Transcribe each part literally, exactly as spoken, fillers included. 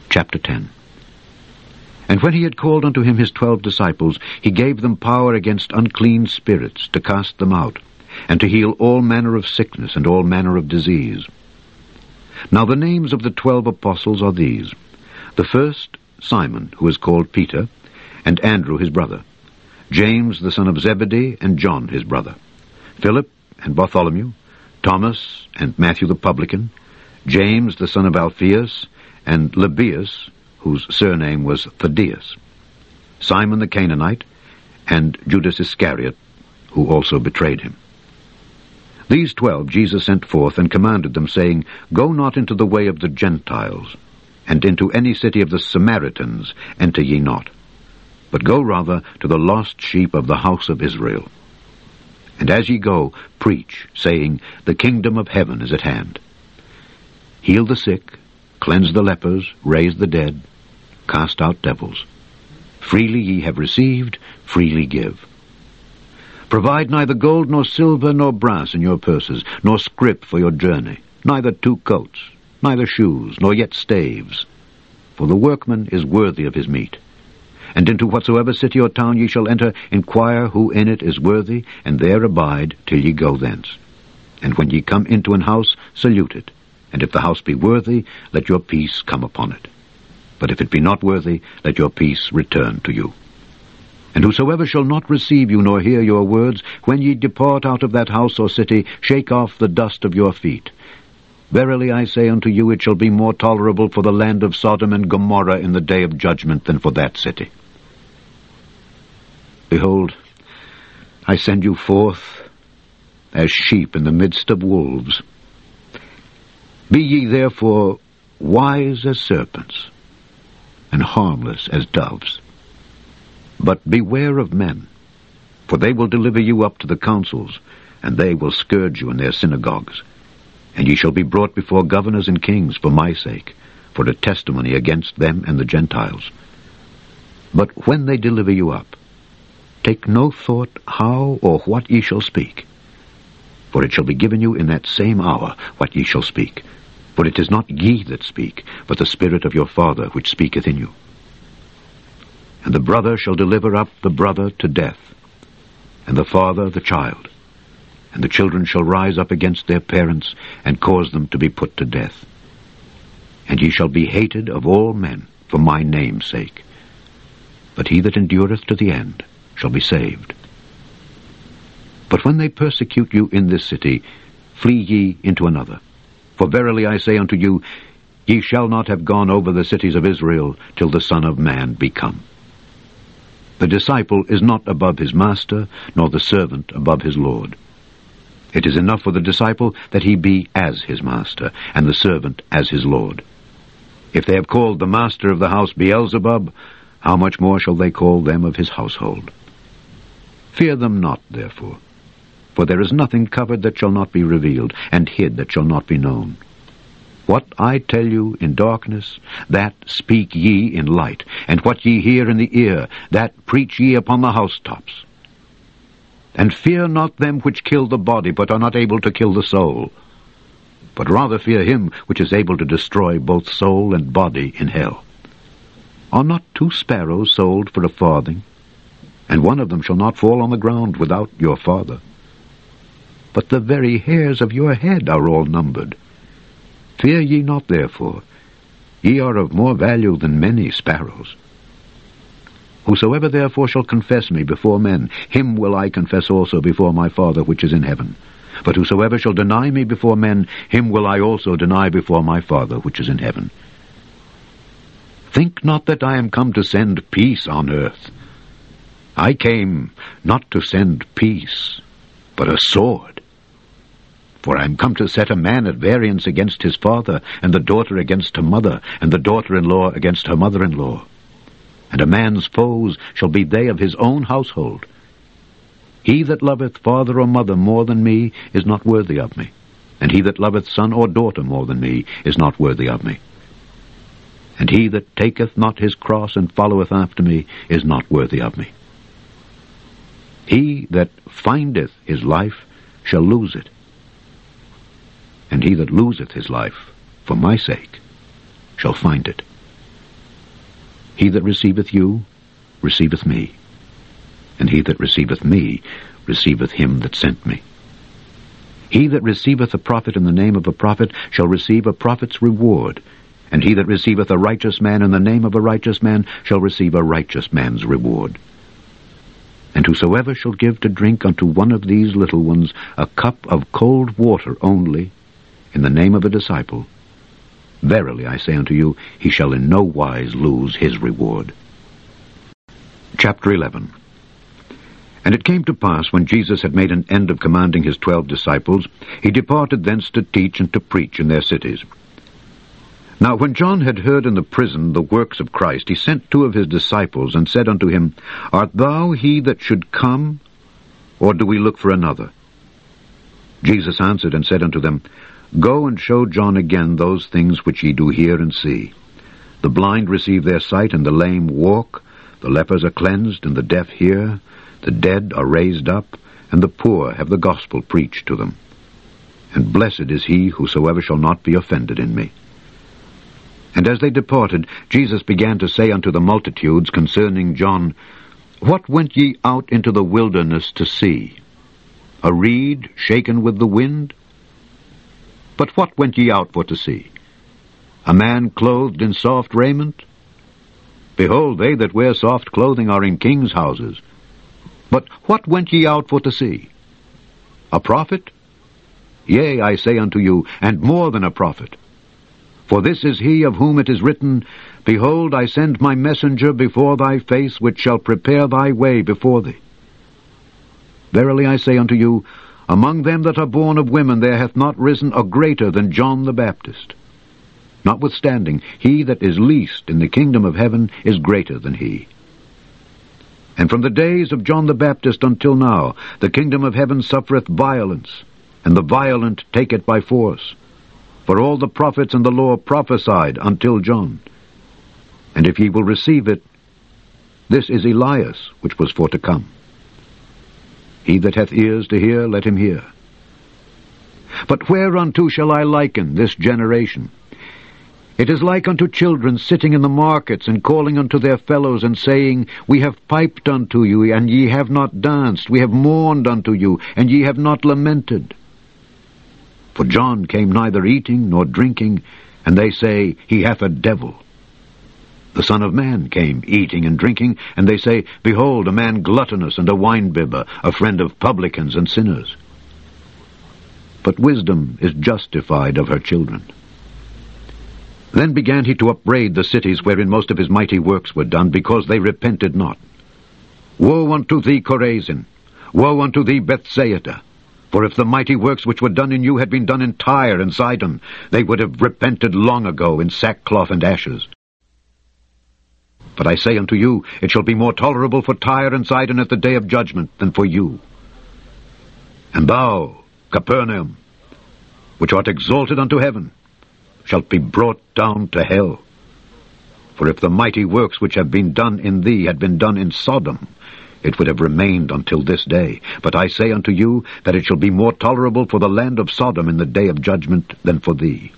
Chapter ten. And when he had called unto him his twelve disciples, he gave them power against unclean spirits, to cast them out, and to heal all manner of sickness and all manner of disease. Now the names of the twelve apostles are these: the first, Simon, who is called Peter, and Andrew his brother, James the son of Zebedee, and John his brother, Philip and Bartholomew, Thomas and Matthew the publican, James the son of Alphaeus, and Lebbaeus, whose surname was Thaddeus, Simon the Canaanite, and Judas Iscariot, who also betrayed him. These twelve Jesus sent forth, and commanded them, saying, Go not into the way of the Gentiles, and into any city of the Samaritans enter ye not, but go rather to the lost sheep of the house of Israel. And as ye go, preach, saying, The kingdom of heaven is at hand. Heal the sick, cleanse the lepers, raise the dead, cast out devils. Freely ye have received, freely give. Provide neither gold nor silver nor brass in your purses, nor scrip for your journey, neither two coats, neither shoes, nor yet staves. For the workman is worthy of his meat. And into whatsoever city or town ye shall enter, inquire who in it is worthy, and there abide till ye go thence. And when ye come into an house, salute it. And if the house be worthy, let your peace come upon it. But if it be not worthy, let your peace return to you. And whosoever shall not receive you, nor hear your words, when ye depart out of that house or city, shake off the dust of your feet. Verily I say unto you, it shall be more tolerable for the land of Sodom and Gomorrah in the day of judgment than for that city. Behold, I send you forth as sheep in the midst of wolves. Be ye therefore wise as serpents, and harmless as doves. But beware of men, for they will deliver you up to the councils, and they will scourge you in their synagogues. And ye shall be brought before governors and kings for my sake, for a testimony against them and the Gentiles. But when they deliver you up, take no thought how or what ye shall speak. For it shall be given you in that same hour what ye shall speak. For it is not ye that speak, but the Spirit of your Father which speaketh in you. And the brother shall deliver up the brother to death, and the father the child. And the children shall rise up against their parents, and cause them to be put to death. And ye shall be hated of all men for my name's sake. But he that endureth to the end shall be saved. But when they persecute you in this city, flee ye into another. For verily I say unto you, ye shall not have gone over the cities of Israel till the Son of Man be come. The disciple is not above his master, nor the servant above his Lord. It is enough for the disciple that he be as his master, and the servant as his Lord. If they have called the master of the house Beelzebub, how much more shall they call them of his household? Fear them not, therefore, for there is nothing covered that shall not be revealed, and hid that shall not be known. What I tell you in darkness, that speak ye in light, and what ye hear in the ear, that preach ye upon the housetops. And fear not them which kill the body, but are not able to kill the soul, but rather fear him which is able to destroy both soul and body in hell. Are not two sparrows sold for a farthing? And one of them shall not fall on the ground without your Father. But the very hairs of your head are all numbered. Fear ye not therefore, ye are of more value than many sparrows. Whosoever therefore shall confess me before men, him will I confess also before my Father which is in heaven. But whosoever shall deny me before men, him will I also deny before my Father which is in heaven. Think not that I am come to send peace on earth. I came not to send peace, but a sword. For I am come to set a man at variance against his father, and the daughter against her mother, and the daughter-in-law against her mother-in-law. And a man's foes shall be they of his own household. He that loveth father or mother more than me is not worthy of me, and he that loveth son or daughter more than me is not worthy of me. And he that taketh not his cross and followeth after me is not worthy of me. He that findeth his life shall lose it, and he that loseth his life for my sake shall find it. He that receiveth you receiveth me, and he that receiveth me receiveth him that sent me. He that receiveth a prophet in the name of a prophet shall receive a prophet's reward, and he that receiveth a righteous man in the name of a righteous man shall receive a righteous man's reward. And whosoever shall give to drink unto one of these little ones a cup of cold water only, in the name of a disciple, verily I say unto you, he shall in no wise lose his reward. Chapter eleven. And it came to pass, when Jesus had made an end of commanding his twelve disciples, he departed thence to teach and to preach in their cities. Now when John had heard in the prison the works of Christ, he sent two of his disciples, and said unto him, Art thou he that should come, or do we look for another? Jesus answered and said unto them, Go and show John again those things which ye do hear and see. The blind receive their sight, and the lame walk, the lepers are cleansed, and the deaf hear, the dead are raised up, and the poor have the gospel preached to them. And blessed is he whosoever shall not be offended in me. And as they departed, Jesus began to say unto the multitudes concerning John, What went ye out into the wilderness to see? A reed shaken with the wind? But what went ye out for to see? A man clothed in soft raiment? Behold, they that wear soft clothing are in kings' houses. But what went ye out for to see? A prophet? Yea, I say unto you, and more than a prophet. For this is he of whom it is written, Behold, I send my messenger before thy face, which shall prepare thy way before thee. Verily I say unto you, among them that are born of women there hath not risen a greater than John the Baptist. Notwithstanding, he that is least in the kingdom of heaven is greater than he. And from the days of John the Baptist until now, the kingdom of heaven suffereth violence, and the violent take it by force. For all the prophets and the law prophesied until John. And if ye will receive it, this is Elias, which was for to come. He that hath ears to hear, let him hear. But whereunto shall I liken this generation? It is like unto children sitting in the markets, and calling unto their fellows, and saying, We have piped unto you, and ye have not danced. We have mourned unto you, and ye have not lamented. For John came neither eating nor drinking, and they say, He hath a devil. The Son of Man came eating and drinking, and they say, Behold, a man gluttonous and a winebibber, a friend of publicans and sinners. But wisdom is justified of her children. Then began he to upbraid the cities wherein most of his mighty works were done, because they repented not. Woe unto thee, Chorazin! Woe unto thee, Bethsaida! For if the mighty works which were done in you had been done in Tyre and Sidon, they would have repented long ago in sackcloth and ashes. But I say unto you, it shall be more tolerable for Tyre and Sidon at the day of judgment than for you. And thou, Capernaum, which art exalted unto heaven, shalt be brought down to hell. For if the mighty works which have been done in thee had been done in Sodom, it would have remained until this day. But I say unto you, that it shall be more tolerable for the land of Sodom in the day of judgment than for thee.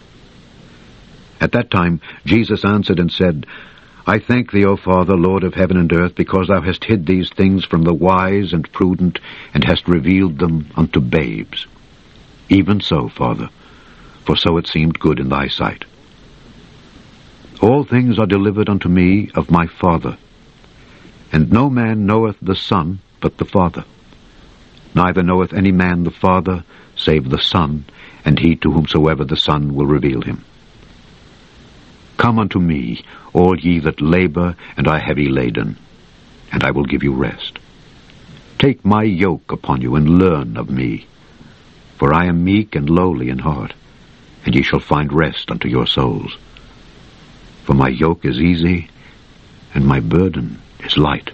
At that time Jesus answered and said, I thank thee, O Father, Lord of heaven and earth, because thou hast hid these things from the wise and prudent, and hast revealed them unto babes. Even so, Father, for so it seemed good in thy sight. All things are delivered unto me of my Father. And no man knoweth the Son but the Father. Neither knoweth any man the Father, save the Son, and he to whomsoever the Son will reveal him. Come unto me, all ye that labor and are heavy laden, and I will give you rest. Take my yoke upon you, and learn of me. For I am meek and lowly in heart, and ye shall find rest unto your souls. For my yoke is easy, and my burden is light.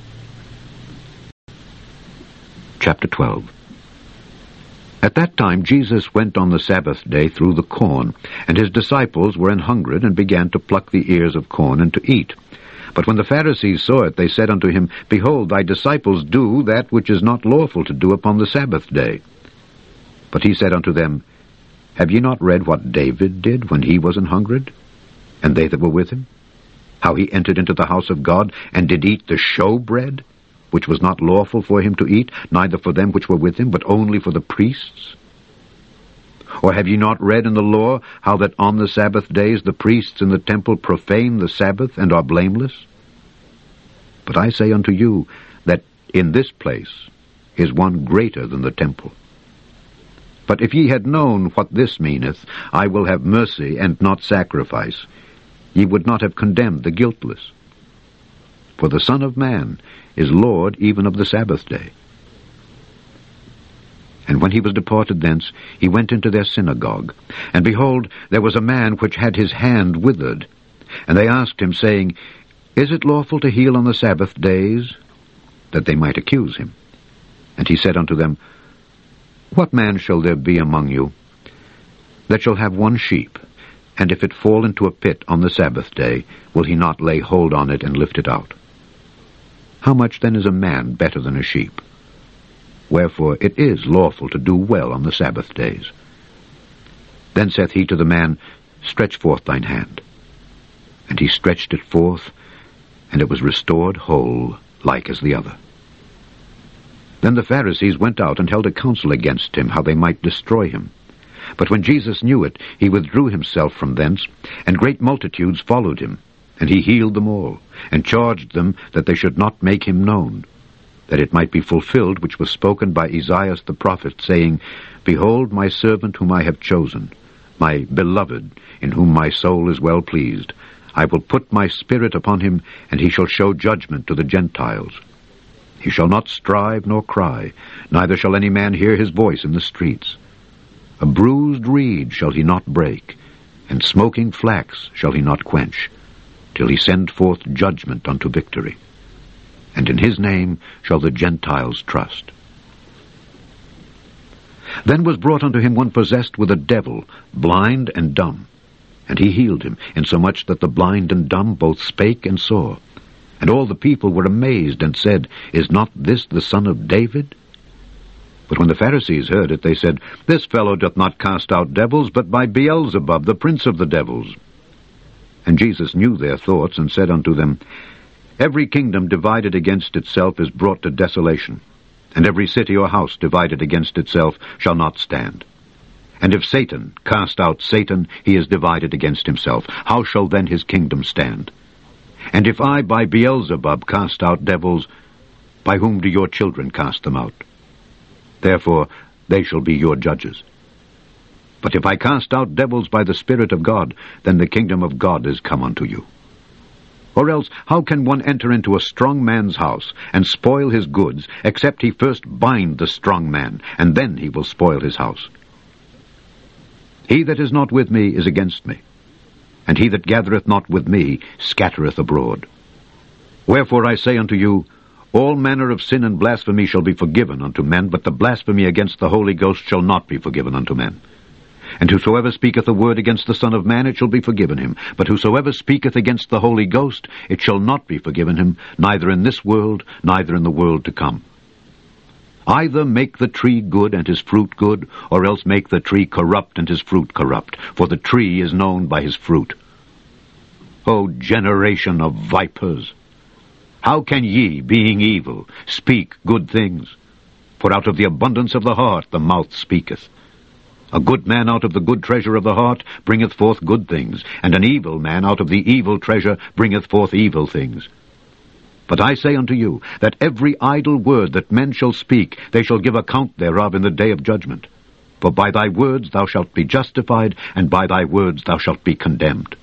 Chapter twelve. At that time Jesus went on the Sabbath day through the corn, and his disciples were an hungered, and began to pluck the ears of corn and to eat. But when the Pharisees saw it, they said unto him, Behold, thy disciples do that which is not lawful to do upon the Sabbath day. But he said unto them, Have ye not read what David did when he was an hungered, and they that were with him? how he entered into the house of God, and did eat the show bread, which was not lawful for him to eat, neither for them which were with him, but only for the priests? Or have ye not read in the law how that on the Sabbath days the priests in the temple profane the Sabbath, and are blameless? But I say unto you, that in this place is one greater than the temple. But if ye had known what this meaneth, I will have mercy and not sacrifice, ye would not have condemned the guiltless. For the Son of Man is Lord even of the Sabbath day. And when he was departed thence, he went into their synagogue. And behold, there was a man which had his hand withered. And they asked him, saying, Is it lawful to heal on the Sabbath days? That they might accuse him. And he said unto them, What man shall there be among you that shall have one sheep, and if it fall into a pit on the Sabbath day, will he not lay hold on it and lift it out? How much then is a man better than a sheep? Wherefore it is lawful to do well on the Sabbath days. Then saith he to the man, Stretch forth thine hand. And he stretched it forth, and it was restored whole, like as the other. Then the Pharisees went out and held a council against him, how they might destroy him. But when Jesus knew it, he withdrew himself from thence, and great multitudes followed him. And he healed them all, and charged them that they should not make him known, that it might be fulfilled which was spoken by Esaias the prophet, saying, Behold my servant whom I have chosen, my beloved, in whom my soul is well pleased. I will put my spirit upon him, and he shall show judgment to the Gentiles. He shall not strive nor cry, neither shall any man hear his voice in the streets. A bruised reed shall he not break, and smoking flax shall he not quench, till he send forth judgment unto victory. And in his name shall the Gentiles trust. Then was brought unto him one possessed with a devil, blind and dumb. And he healed him, insomuch that the blind and dumb both spake and saw. And all the people were amazed, and said, Is not this the son of David? But when the Pharisees heard it, they said, This fellow doth not cast out devils, but by Beelzebub, the prince of the devils. And Jesus knew their thoughts, and said unto them, Every kingdom divided against itself is brought to desolation, and every city or house divided against itself shall not stand. And if Satan cast out Satan, he is divided against himself. How shall then his kingdom stand? And if I by Beelzebub cast out devils, by whom do your children cast them out? Therefore they shall be your judges. But if I cast out devils by the Spirit of God, then the kingdom of God is come unto you. Or else, how can one enter into a strong man's house, and spoil his goods, except he first bind the strong man, and then he will spoil his house? He that is not with me is against me, and he that gathereth not with me scattereth abroad. Wherefore I say unto you, all manner of sin and blasphemy shall be forgiven unto men, but the blasphemy against the Holy Ghost shall not be forgiven unto men. And whosoever speaketh a word against the Son of Man, it shall be forgiven him. But whosoever speaketh against the Holy Ghost, it shall not be forgiven him, neither in this world, neither in the world to come. Either make the tree good and his fruit good, or else make the tree corrupt and his fruit corrupt, for the tree is known by his fruit. O generation of vipers, how can ye, being evil, speak good things? For out of the abundance of the heart the mouth speaketh. A good man out of the good treasure of the heart bringeth forth good things, and an evil man out of the evil treasure bringeth forth evil things. But I say unto you, that every idle word that men shall speak, they shall give account thereof in the day of judgment. For by thy words thou shalt be justified, and by thy words thou shalt be condemned.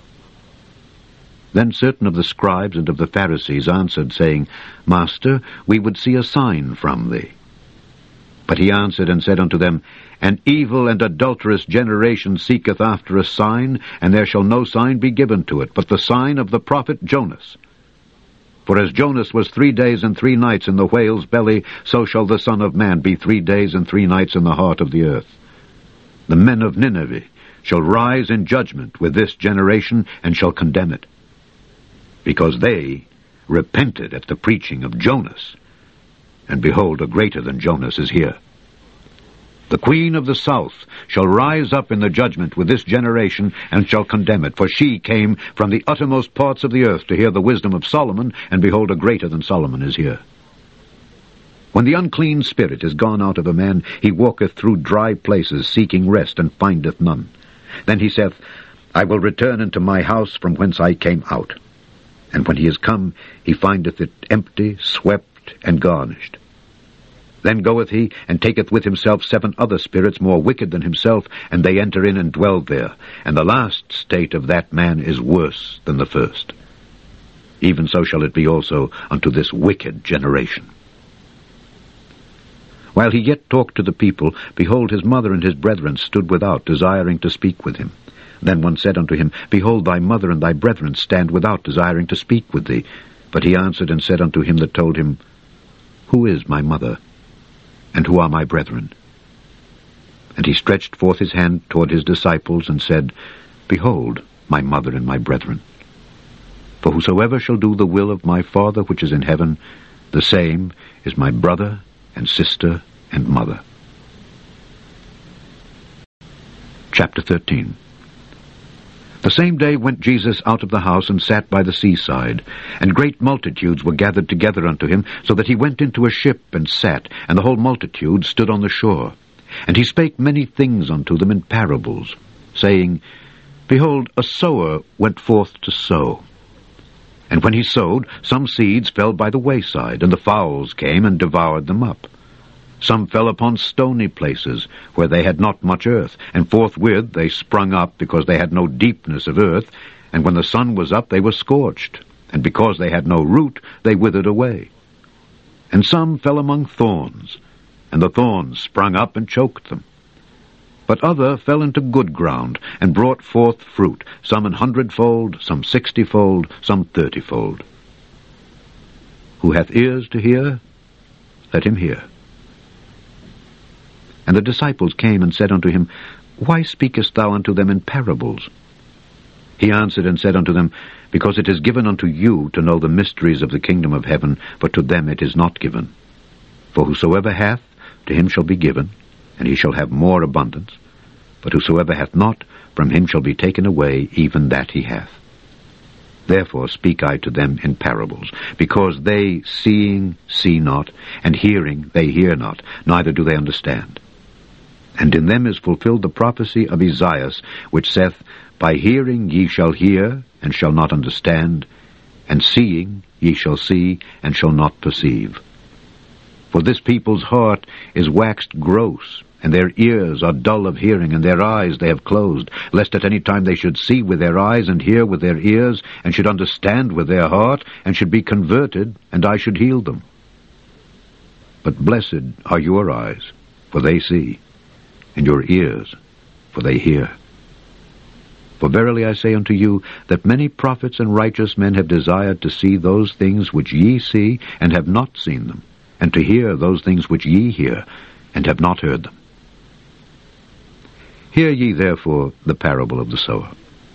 Then certain of the scribes and of the Pharisees answered, saying, Master, we would see a sign from thee. But he answered and said unto them, An evil and adulterous generation seeketh after a sign, and there shall no sign be given to it, but the sign of the prophet Jonas. For as Jonas was three days and three nights in the whale's belly, so shall the Son of Man be three days and three nights in the heart of the earth. The men of Nineveh shall rise in judgment with this generation, and shall condemn it, because they repented at the preaching of Jonas. And behold, a greater than Jonas is here. The queen of the south shall rise up in the judgment with this generation, and shall condemn it. For she came from the uttermost parts of the earth to hear the wisdom of Solomon, and behold, a greater than Solomon is here. When the unclean spirit is gone out of a man, he walketh through dry places, seeking rest, and findeth none. Then he saith, I will return into my house from whence I came out. And when he is come, he findeth it empty, swept, and garnished. Then goeth he, and taketh with himself seven other spirits more wicked than himself, and they enter in and dwell there. And the last state of that man is worse than the first. Even so shall it be also unto this wicked generation. While he yet talked to the people, behold, his mother and his brethren stood without, desiring to speak with him. Then one said unto him, Behold, thy mother and thy brethren stand without, desiring to speak with thee. But he answered and said unto him that told him, Who is my mother? And who are my brethren? And he stretched forth his hand toward his disciples, and said, Behold, my mother and my brethren. For whosoever shall do the will of my Father which is in heaven, the same is my brother and sister and mother. Chapter thirteen. The same day went Jesus out of the house, and sat by the seaside. And great multitudes were gathered together unto him, so that he went into a ship, and sat, and the whole multitude stood on the shore. And he spake many things unto them in parables, saying, Behold, a sower went forth to sow. And when he sowed, some seeds fell by the wayside, and the fowls came and devoured them up. Some fell upon stony places, where they had not much earth, and forthwith they sprung up, because they had no deepness of earth, and when the sun was up they were scorched, and because they had no root they withered away. And some fell among thorns, and the thorns sprung up and choked them. But other fell into good ground, and brought forth fruit, some an hundredfold, some sixtyfold, some thirtyfold. Who hath ears to hear, let him hear. And the disciples came and said unto him, Why speakest thou unto them in parables? He answered and said unto them, Because it is given unto you to know the mysteries of the kingdom of heaven, but to them it is not given. For whosoever hath, to him shall be given, and he shall have more abundance. But whosoever hath not, from him shall be taken away even that he hath. Therefore speak I to them in parables, because they, seeing, see not, and hearing, they hear not, neither do they understand. And in them is fulfilled the prophecy of Esaias, which saith, By hearing ye shall hear, and shall not understand, and seeing ye shall see, and shall not perceive. For this people's heart is waxed gross, and their ears are dull of hearing, and their eyes they have closed, lest at any time they should see with their eyes, and hear with their ears, and should understand with their heart, and should be converted, and I should heal them. But blessed are your eyes, for they see, and your ears, for they hear. For verily I say unto you, that many prophets and righteous men have desired to see those things which ye see, and have not seen them, and to hear those things which ye hear, and have not heard them. Hear ye therefore the parable of the sower.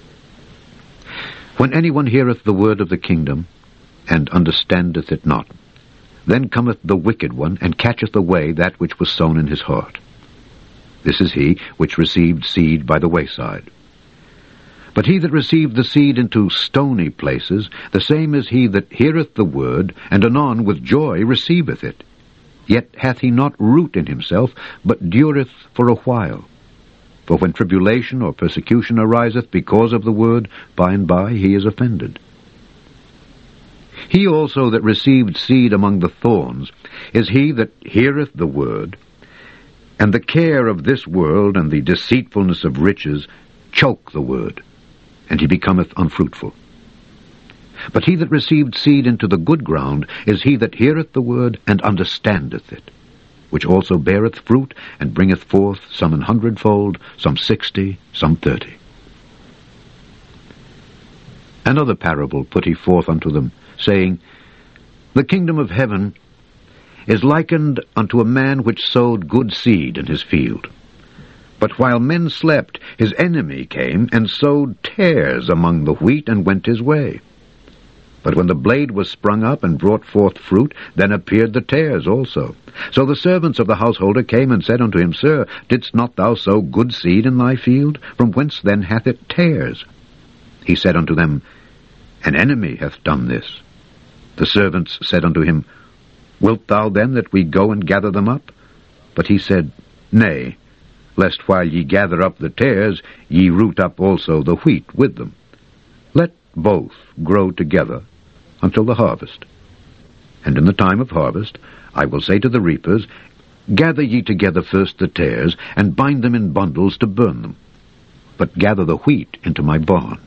When anyone heareth the word of the kingdom, and understandeth it not, then cometh the wicked one, and catcheth away that which was sown in his heart. This is he which received seed by the wayside. But he that received the seed into stony places, the same is he that heareth the word, and anon with joy receiveth it. Yet hath he not root in himself, but dureth for a while. For when tribulation or persecution ariseth because of the word, by and by he is offended. He also that received seed among the thorns is he that heareth the word, and the care of this world and the deceitfulness of riches choke the word, and he becometh unfruitful. But he that received seed into the good ground is he that heareth the word, and understandeth it, which also beareth fruit, and bringeth forth some an hundredfold, some sixty, some thirty. Another parable put he forth unto them, saying, The kingdom of heaven is likened unto a man which sowed good seed in his field. But while men slept, his enemy came and sowed tares among the wheat, and went his way. But when the blade was sprung up and brought forth fruit, then appeared the tares also. So the servants of the householder came and said unto him, Sir, didst not thou sow good seed in thy field? From whence then hath it tares? He said unto them, An enemy hath done this. The servants said unto him, Wilt thou then that we go and gather them up? But he said, Nay, lest while ye gather up the tares, ye root up also the wheat with them. Let both grow together until the harvest. And in the time of harvest I will say to the reapers, Gather ye together first the tares, and bind them in bundles to burn them, but gather the wheat into my barn.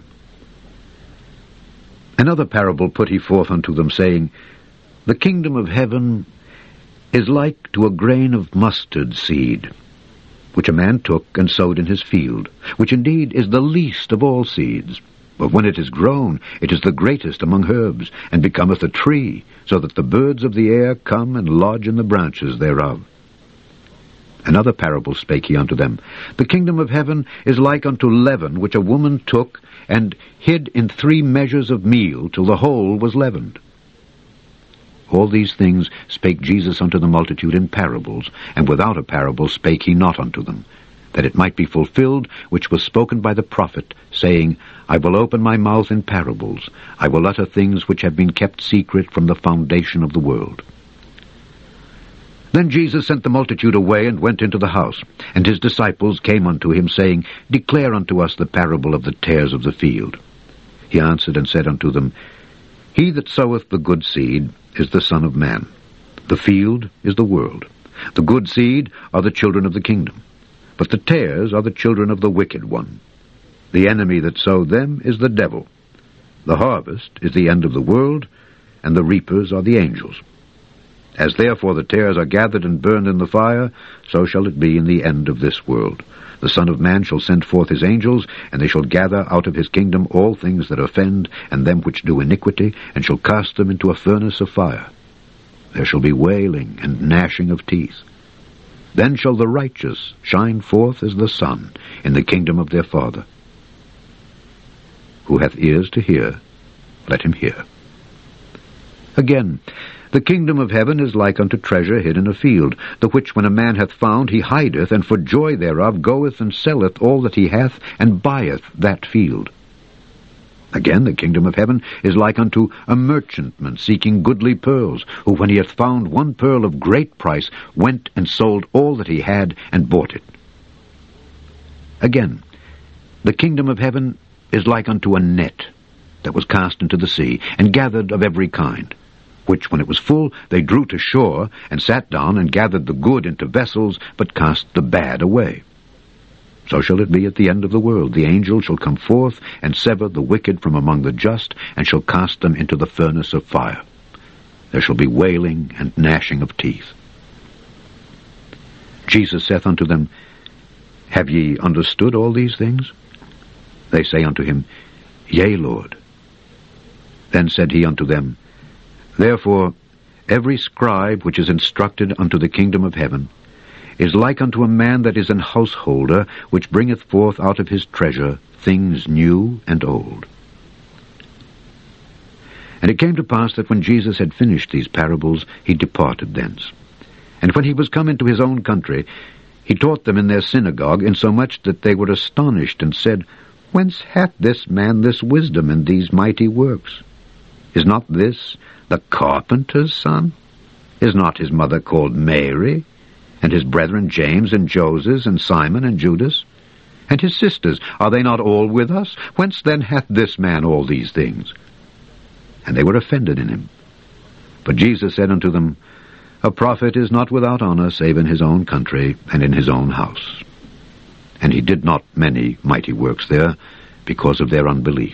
Another parable put he forth unto them, saying, The kingdom of heaven is like to a grain of mustard seed, which a man took and sowed in his field, which indeed is the least of all seeds. But when it is grown, it is the greatest among herbs, and becometh a tree, so that the birds of the air come and lodge in the branches thereof. Another parable spake he unto them, The kingdom of heaven is like unto leaven, which a woman took and hid in three measures of meal, till the whole was leavened. All these things spake Jesus unto the multitude in parables, and without a parable spake he not unto them, that it might be fulfilled which was spoken by the prophet, saying, I will open my mouth in parables, I will utter things which have been kept secret from the foundation of the world. Then Jesus sent the multitude away, and went into the house. And his disciples came unto him, saying, Declare unto us the parable of the tares of the field. He answered and said unto them, He that soweth the good seed is the Son of Man. The field is the world. The good seed are the children of the kingdom. But the tares are the children of the wicked one. The enemy that sowed them is the devil. The harvest is the end of the world, and the reapers are the angels. As therefore the tares are gathered and burned in the fire, so shall it be in the end of this world. The Son of Man shall send forth his angels, and they shall gather out of his kingdom all things that offend, and them which do iniquity, and shall cast them into a furnace of fire. There shall be wailing and gnashing of teeth. Then shall the righteous shine forth as the sun in the kingdom of their Father. Who hath ears to hear, let him hear. Again, the kingdom of heaven is like unto treasure hid in a field, the which when a man hath found, he hideth, and for joy thereof goeth and selleth all that he hath, and buyeth that field. Again, the kingdom of heaven is like unto a merchantman seeking goodly pearls, who when he hath found one pearl of great price, went and sold all that he had, and bought it. Again, the kingdom of heaven is like unto a net that was cast into the sea, and gathered of every kind, which when it was full they drew to shore, and sat down, and gathered the good into vessels, but cast the bad away. So shall it be at the end of the world. The angel shall come forth, and sever the wicked from among the just, and shall cast them into the furnace of fire. There shall be wailing and gnashing of teeth. Jesus saith unto them, Have ye understood all these things? They say unto him, Yea, Lord. Then said he unto them, Therefore every scribe which is instructed unto the kingdom of heaven is like unto a man that is an householder, which bringeth forth out of his treasure things new and old. And it came to pass that when Jesus had finished these parables, he departed thence. And when he was come into his own country, he taught them in their synagogue, insomuch that they were astonished, and said, Whence hath this man this wisdom and these mighty works? Is not this the carpenter's son? Is not his mother called Mary? And his brethren James and Joses and Simon and Judas? And his sisters, are they not all with us? Whence then hath this man all these things? And they were offended in him. But Jesus said unto them, A prophet is not without honor, save in his own country and in his own house. And he did not many mighty works there, because of their unbelief.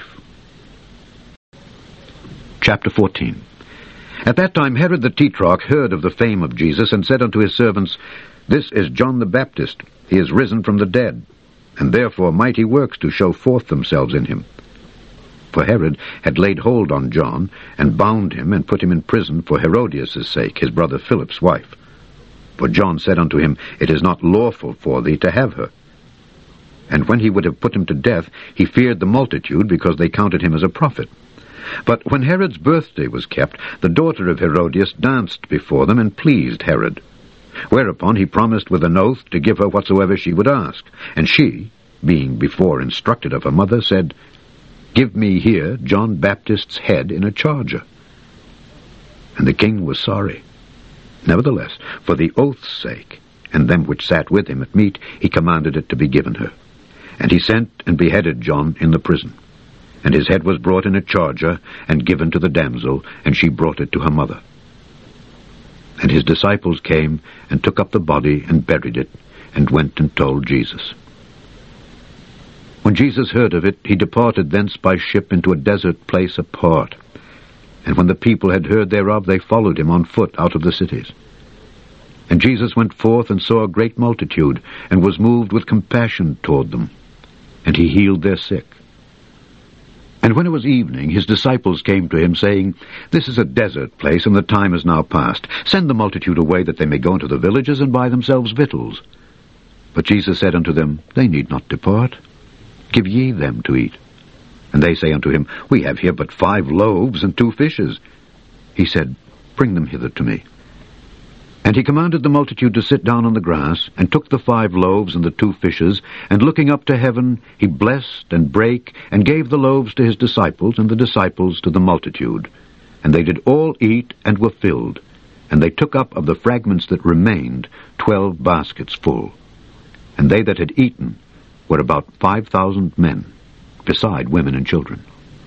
Chapter fourteen. At that time Herod the Tetrarch heard of the fame of Jesus, and said unto his servants, This is John the Baptist. He is risen from the dead, and therefore mighty works do show forth themselves in him. For Herod had laid hold on John, and bound him, and put him in prison for Herodias' sake, his brother Philip's wife. For John said unto him, It is not lawful for thee to have her. And when he would have put him to death, he feared the multitude, because they counted him as a prophet. But when Herod's birthday was kept, the daughter of Herodias danced before them and pleased Herod. Whereupon he promised with an oath to give her whatsoever she would ask. And she, being before instructed of her mother, said, Give me here John Baptist's head in a charger. And the king was sorry. Nevertheless, for the oath's sake, and them which sat with him at meat, he commanded it to be given her. And he sent and beheaded John in the prison. And his head was brought in a charger, and given to the damsel, and she brought it to her mother. And his disciples came, and took up the body, and buried it, and went and told Jesus. When Jesus heard of it, he departed thence by ship into a desert place apart. And when the people had heard thereof, they followed him on foot out of the cities. And Jesus went forth and saw a great multitude, and was moved with compassion toward them. And he healed their sick. And when it was evening, his disciples came to him, saying, This is a desert place, and the time is now past. Send the multitude away, that they may go into the villages and buy themselves victuals. But Jesus said unto them, They need not depart. Give ye them to eat. And they say unto him, We have here but five loaves and two fishes. He said, Bring them hither to me. And he commanded the multitude to sit down on the grass, and took the five loaves and the two fishes, and looking up to heaven, he blessed and brake, and gave the loaves to his disciples, and the disciples to the multitude. And they did all eat, and were filled. And they took up of the fragments that remained twelve baskets full. And they that had eaten were about five thousand men, beside women and children.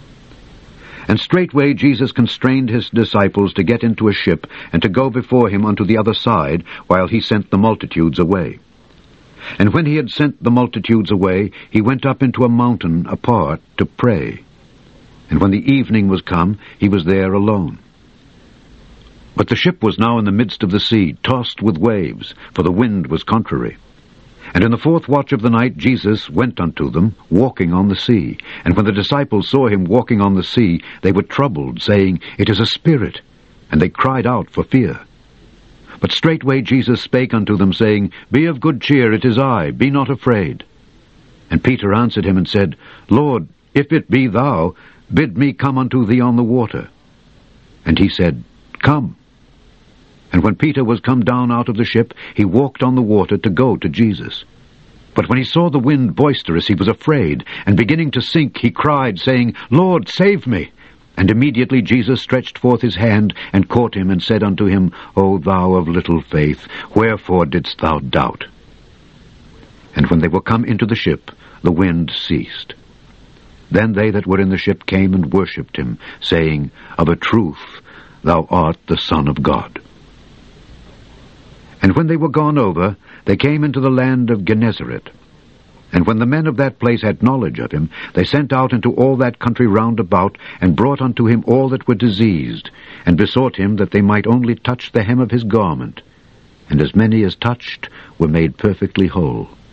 And straightway Jesus constrained his disciples to get into a ship, and to go before him unto the other side, while he sent the multitudes away. And when he had sent the multitudes away, he went up into a mountain apart to pray. And when the evening was come, he was there alone. But the ship was now in the midst of the sea, tossed with waves, for the wind was contrary. And in the fourth watch of the night Jesus went unto them, walking on the sea. And when the disciples saw him walking on the sea, they were troubled, saying, It is a spirit. And they cried out for fear. But straightway Jesus spake unto them, saying, Be of good cheer, it is I, be not afraid. And Peter answered him and said, Lord, if it be thou, bid me come unto thee on the water. And he said, Come. And when Peter was come down out of the ship, he walked on the water to go to Jesus. But when he saw the wind boisterous, he was afraid, and beginning to sink, he cried, saying, Lord, save me. And immediately Jesus stretched forth his hand, and caught him, and said unto him, O thou of little faith, wherefore didst thou doubt? And when they were come into the ship, the wind ceased. Then they that were in the ship came and worshipped him, saying, Of a truth, thou art the Son of God. And when they were gone over, they came into the land of Gennesaret. And when the men of that place had knowledge of him, they sent out into all that country round about, and brought unto him all that were diseased, and besought him that they might only touch the hem of his garment. And as many as touched were made perfectly whole.